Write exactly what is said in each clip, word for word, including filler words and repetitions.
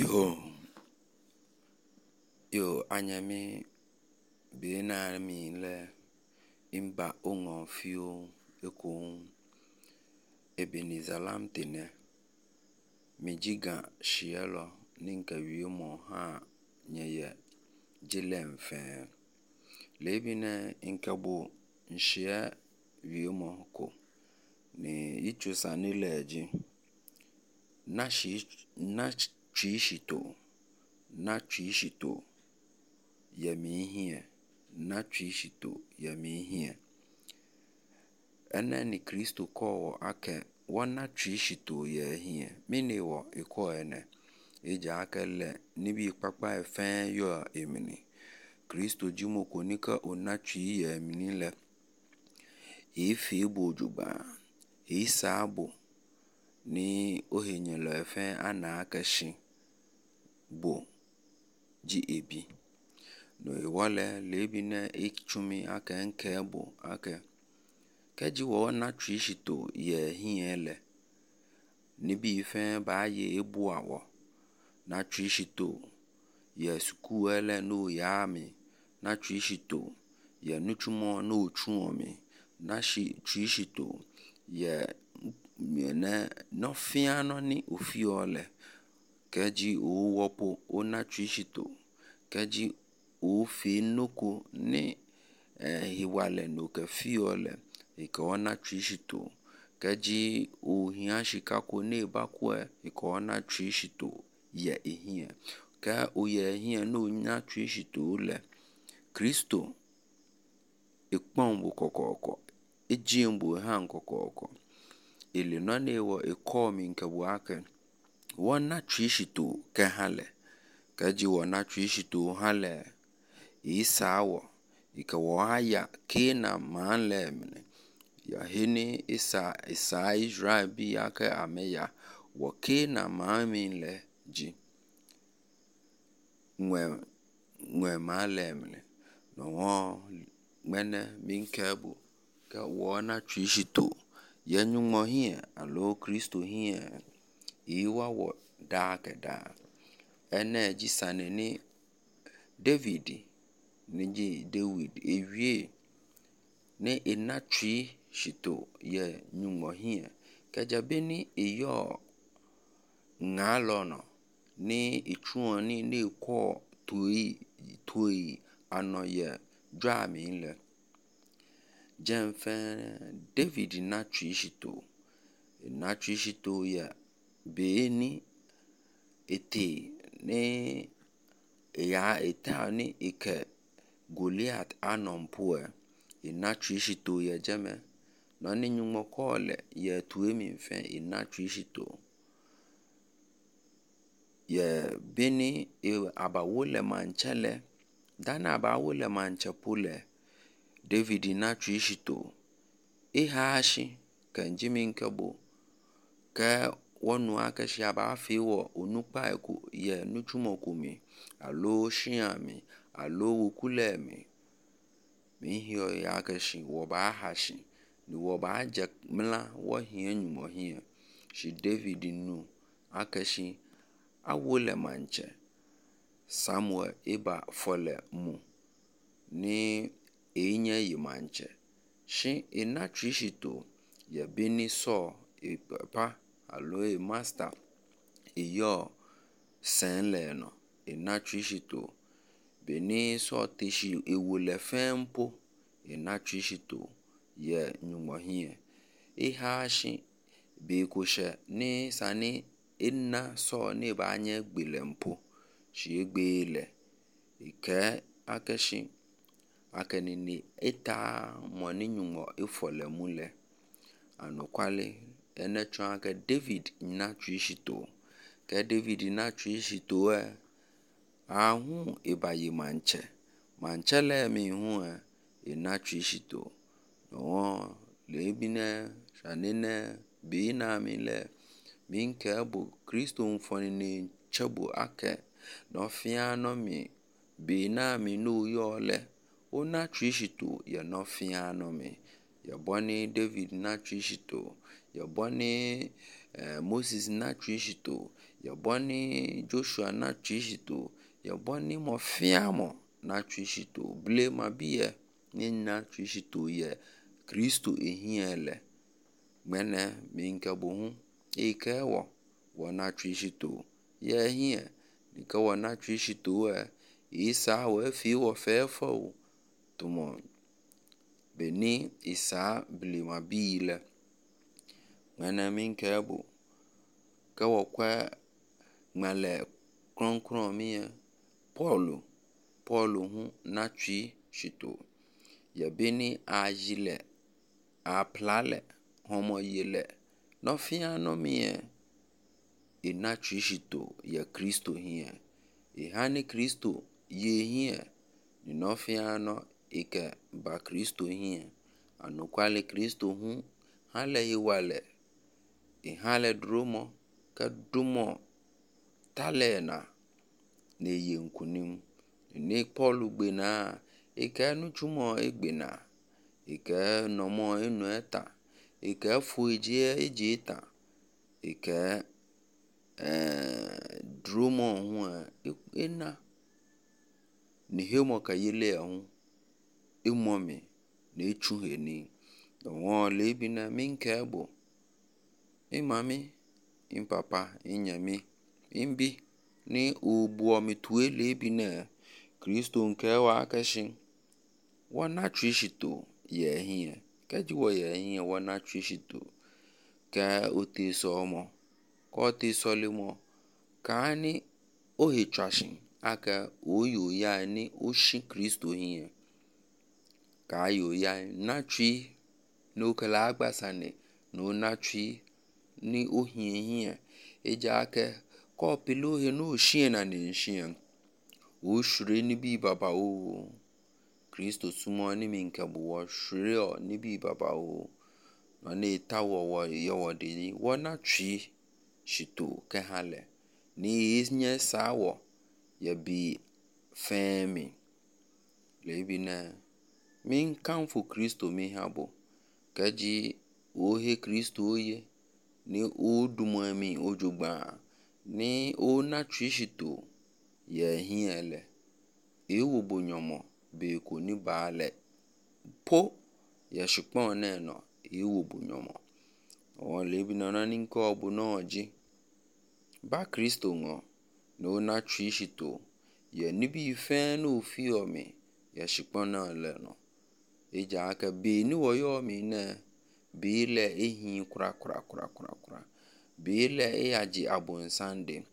Yo, yo, anyami bena mi le imba ongon fio ekon ebenizalam tene mijiga shielo ninka wiemo ha nyeye jilem fe lebine inkabo nshia wiemo ko ni ichusa nileji na shi na chishito na chishito yemi hie na chishito yemi hie ene ni Kristo ko ake wana chishito ye hie mini wo iko ene eja akele nibi papa efen yo emini Kristo jimo konika ona chi ye emini le ifi bojuba isabo ni ohenyelo efen ana akashi bo ji ebi no iwale lebine ichumi aka nke bo aka keji wo na trishito ye hiele nibi ife ba ye ebu awo na trishito ye skuele no yami na trishito ye nuchumo no chuomi na shi trishito ye mene no fiano ni ofiole keji o wopo ona trishito keji o fi noko ni eh, hiwale no ke fiole ike ona trishito keji o hiashika ko ne bakwe ike ona trishito ye ehie ka o ye ehie no nya trishito le Kristo ikpombo kokoko ejimbo ha nkokoko ile no ne wo ikomi nke wake wana trishito ke hale kaji wana trishito hale isawo ike wo haya kina manle mne ya hini isa isa Israel bi yake ameya wo kina maminle ji nwe nwe male mne no wo mene minkebu ka wana trishito yenyumo hie alo Kristo hie iwa wo da keda ene jisane ni David niji David ewie ne enatri shito ye nyumo hie kajabeni eyo ngalono ni ichuoni ni ko tui tui ano ye drami le jemfe David natri shito natri shito ye beni ete ne ya eta ni ike Goliath anompoe inatri shito ye jeme no ni nyumo kole ye tuemi mfe inatri shito ye beni e abawole manchele dana abawole manchepule David natri shito ihashi kanjimi nkebo ka wonu akashi aba fiwo onukpa eko ye nuchumo kumi alo shiami alo ukulemi mihio ya akashi wo ba hashi ni wo ba je mla wo hie nyumo hie shi David nu akashi awole manche Samuel iba fole mu ni enye yi manche shi inatri shito ye beni so e papa alo e master iyo senle no inatri shito beni so tishi ewole fempo inatri shito ye nyumo hie ihashi be koshe ni sani inna so ni banye gbilempo shi egbele ike akeshi akenini eta moni nyumo ifole mule anokwale ene chon ke David natri shito ke David natri shito e ahu ibayi manche manchele mi hu e inatri shito no lebine shanene bina mi le minke bu Kristo mfoni ni chebu ake no fiano mi bina mi no yole o natri shito ye no fiano mi ye boni David natri shito ye boni uh, Moses na Trishito, yaboni Joshua na Trishito, yaboni mofiamo na Trishito, ble mabie ni na Trishito ye Kristo ehiele. Mene minka bohu ike wo wana Trishito ye hie nika wana Trishito e isa we fi wo fefo tumo beni isa ble mabile. Mene minka bo ka wo kwa male kron kron mi Paulu Paulu hu na Trishito ye beni ajile a plale homo yele no fia no mie e na Trishito ya Kristo hie e hani Kristo ye hie ni no fia no ike ba Kristo hie anu kwale Kristo hu hale hiwale e hale drumo ka dumo talena ne ye nkunim ni Paul gbena ike nu chumo egbena ike nomo enu eta ike fu eje eje eta ike eh drumo hu ena ni hemo ka yele hu imomi na echu heni no le bi na minke bo imami impapa inyami imbi ni ubuo mitue le bi na Kristo nke wa akashin wana Trishito ye hie kaji wo ye hie wana Trishito ka ote somo ka ote solimo ka ani ohe trashin aka oyo ya ni oshi Kristo hie ka ayo ya na tri no kala agbasane no na tri ni ohie hie eja aka ko pilo he no shie na ne shie o shure ni bi baba o Kristo sumo ni minka bo shure o ni bi baba o no ne tawo wo yo wodi wo na tri shito ke hale ni isnye sawo ya bi femi le bi na min kanfu Kristo mi habo kaji o he Kristo oye ni o dumo mi ojugba ni o na Trishito ye hiele e wo bonyomo be ko ni baale po ya shupon ne no e wo bonyomo o le bi na ni nko obu no oji ba Kristo ngo no na Trishito ye ni bi fe no fi omi ya shupon na le no eja aka be ni wo yo mi na be le ehi kura kura kura kura kura be le e aji abun sande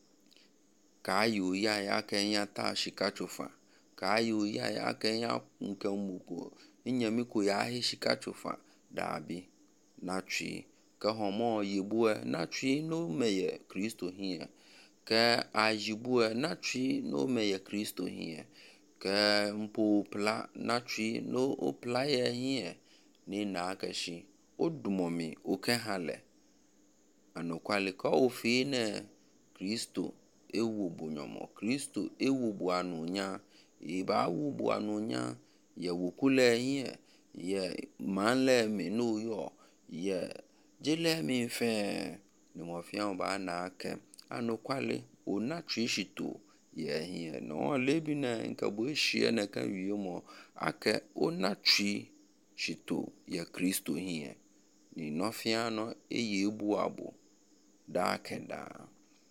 ka ayo ya ya kenya ta shikachofa ka ayo ya ya kenya nke muko inyami ko ya he shikachofa dabi na tri ka homo yibu na tri no meye Kristo hie ka ajibu na tri no meye Kristo hie ka mpo pla na tri no opla ye hie ni na akashi odumomi oke hale anokwale ka ofi ne Kristo ewu bonyomo Kristo ewu bu anunya iba wu bu anunya ye wukule hie ye manle mi no yo ye jele mi fe ni mo fi an ba na ake anokwale o na Trishito ye hie no le bi na nka bo hie na ka wi mo ake o na Trishito ye Kristo hie ni no fi an eye bu abo da kenda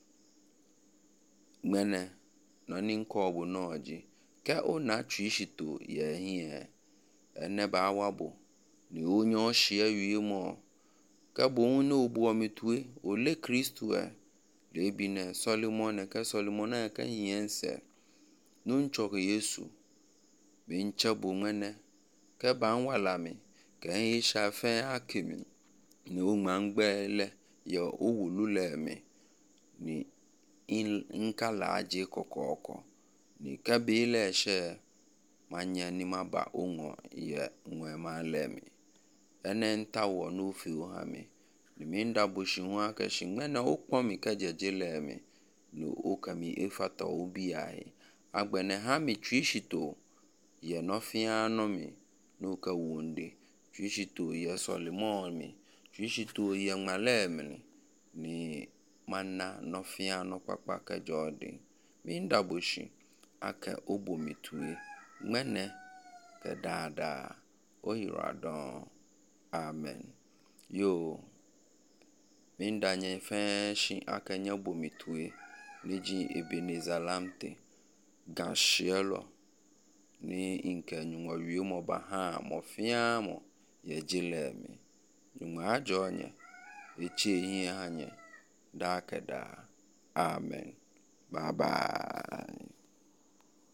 mene no ni nko obu no oji ka o na Trishito ye hie ene ba wabo ni onye oshi awie mo ka bo no obu omitue ole Kristo e le bi na Solomon ka Solomon ka hiense no nchoko Yesu be nchabo mene ka ba nwala mi ka hi shafe akimi ni o mangbele yo owulule mi ni in nkala aje kokoko ni kabile she manya ni maba ongo ye nwe malemi ene ntawo no fi o ha mi ni minda boshi hu aka shi mena okpon mi ka jejele mi no okami efata obi ai agbene ha mi Trishito ye no fi ano mi no ka wonde Trishito ye Solomon mi Trishito ye malemi ni mana nofia no kpakpa ke jodi minda boshi ake obomitue mene ke dada ohiradon amen yo minda nye feshi ake nye bomitue niji Ebenezer Lamte gashielo ni inke nyunwa wiemo baha mofia mo yejilemi nyunwa ajonye eche hie hanye da keda amen bye bye.